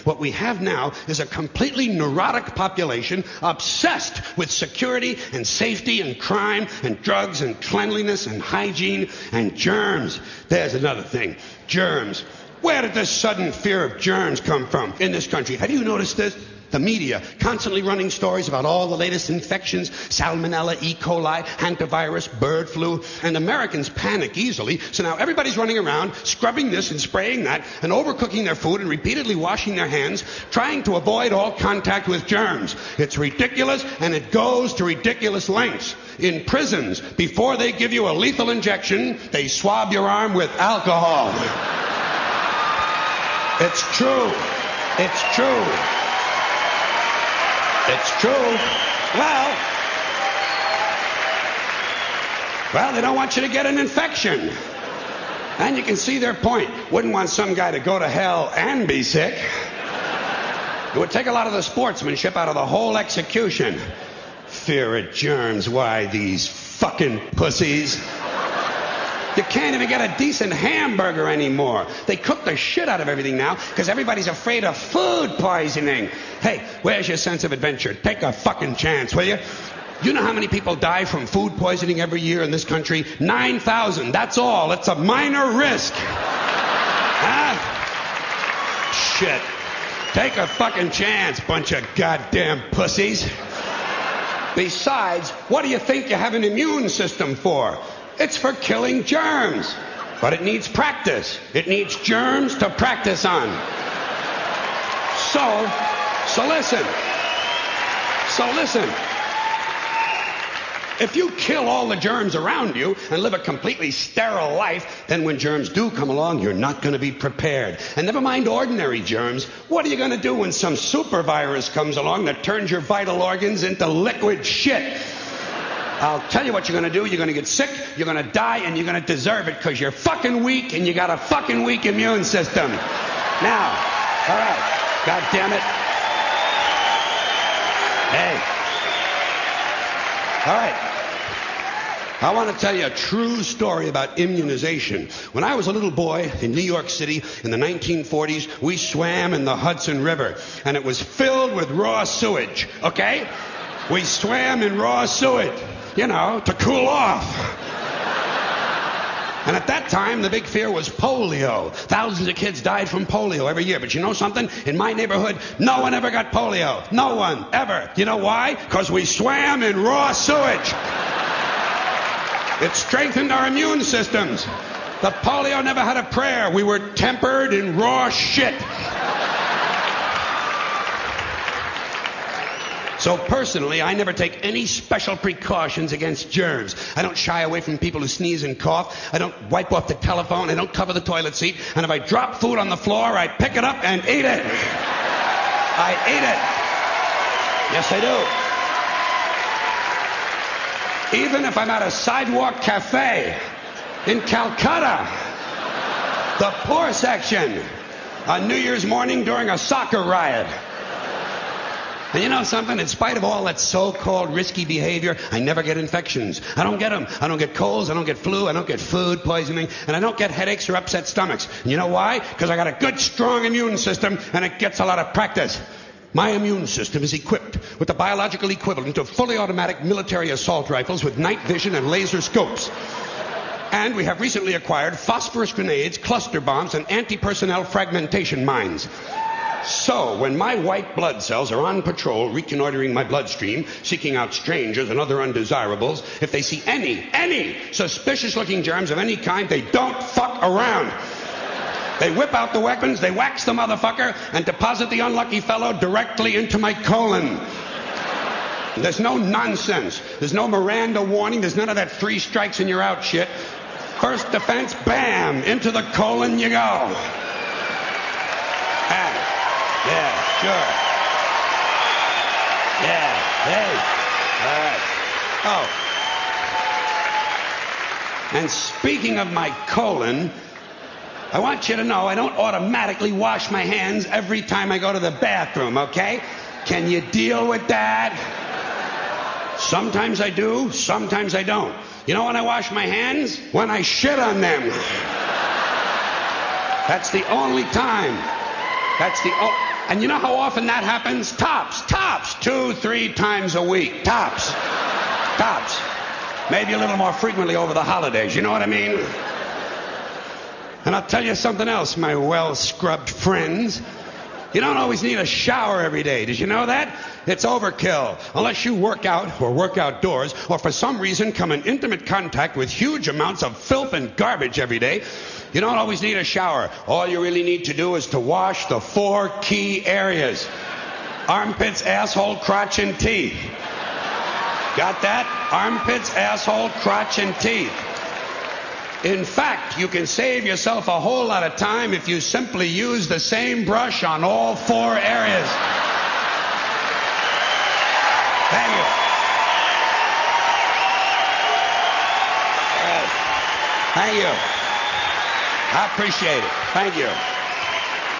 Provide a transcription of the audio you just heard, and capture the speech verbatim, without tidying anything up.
What we have now is a completely neurotic population obsessed with security and safety and crime and drugs and cleanliness and hygiene and germs. There's another thing. Germs. Where did this sudden fear of germs come from in this country? Have you noticed this? The media constantly running stories about all the latest infections, salmonella, E. coli, hantavirus, bird flu, and Americans panic easily, so now everybody's running around scrubbing this and spraying that and overcooking their food and repeatedly washing their hands, trying to avoid all contact with germs. It's ridiculous, and it goes to ridiculous lengths. In prisons, before they give you a lethal injection, they swab your arm with alcohol. It's true. It's true. It's true. Well, well, they don't want you to get an infection. And you can see their point. Wouldn't want some guy to go to hell and be sick. It would take a lot of the sportsmanship out of the whole execution. Fear of germs. Why, these fucking pussies. You can't even get a decent hamburger anymore. They cook the shit out of everything now because everybody's afraid of food poisoning. Hey, where's your sense of adventure? Take a fucking chance, will you? You know how many people die from food poisoning every year in this country? nine thousand. That's all. It's a minor risk. Huh? Shit. Take a fucking chance, bunch of goddamn pussies. Besides, what do you think you have an immune system for? It's for killing germs. But it needs practice. It needs germs to practice on. So, so listen. So listen. If you kill all the germs around you and live a completely sterile life, then when germs do come along, you're not going to be prepared. And never mind ordinary germs. What are you going to do when some super virus comes along that turns your vital organs into liquid shit? I'll tell you what you're going to do. You're going to get sick, you're going to die, and you're going to deserve it because you're fucking weak and you got a fucking weak immune system. Now, all right, God damn it. Hey. All right. I want to tell you a true story about immunization. When I was a little boy in New York City in the nineteen forties, we swam in the Hudson River, and it was filled with raw sewage, okay? We swam in raw sewage, you know, to cool off. And at that time, the big fear was polio. Thousands of kids died from polio every year. But you know something? In my neighborhood, no one ever got polio. No one, ever. You know why? Because we swam in raw sewage. It strengthened our immune systems. The polio never had a prayer. We were tempered in raw shit. So personally, I never take any special precautions against germs. I don't shy away from people who sneeze and cough. I don't wipe off the telephone. I don't cover the toilet seat. And if I drop food on the floor, I pick it up and eat it. I eat it. Yes, I do. Even if I'm at a sidewalk cafe in Calcutta, the poor section, on New Year's morning during a soccer riot. And you know something? In spite of all that so-called risky behavior, I never get infections. I don't get them. I don't get colds. I don't get flu. I don't get food poisoning. And I don't get headaches or upset stomachs. And you know why? Because I got a good, strong immune system, and it gets a lot of practice. My immune system is equipped with the biological equivalent of fully automatic military assault rifles with night vision and laser scopes. And we have recently acquired phosphorus grenades, cluster bombs, and anti-personnel fragmentation mines. So, when my white blood cells are on patrol, reconnoitering my bloodstream, seeking out strangers and other undesirables, if they see any, any suspicious-looking germs of any kind, they don't fuck around. They whip out the weapons, they wax the motherfucker, and deposit the unlucky fellow directly into my colon. There's no nonsense. There's no Miranda warning. There's none of that three strikes and you're out shit. First defense, bam, into the colon you go. Ah. Yeah, sure. Yeah, hey. All right. Oh. And speaking of my colon, I want you to know I don't automatically wash my hands every time I go to the bathroom, okay? Can you deal with that? Sometimes I do, sometimes I don't. You know when I wash my hands? When I shit on them. That's the only time. That's the only... And you know how often that happens? Tops, tops, two, three times a week. Tops, tops. Maybe a little more frequently over the holidays, you know what I mean? And I'll tell you something else, my well-scrubbed friends. You don't always need a shower every day. Did you know that? It's overkill. Unless you work out or work outdoors or for some reason come in intimate contact with huge amounts of filth and garbage every day, you don't always need a shower. All you really need to do is to wash the four key areas. Armpits, asshole, crotch, and teeth. Got that? Armpits, asshole, crotch, and teeth. In fact, you can save yourself a whole lot of time if you simply use the same brush on all four areas. Thank you. Yes. Thank you. I appreciate it. Thank you.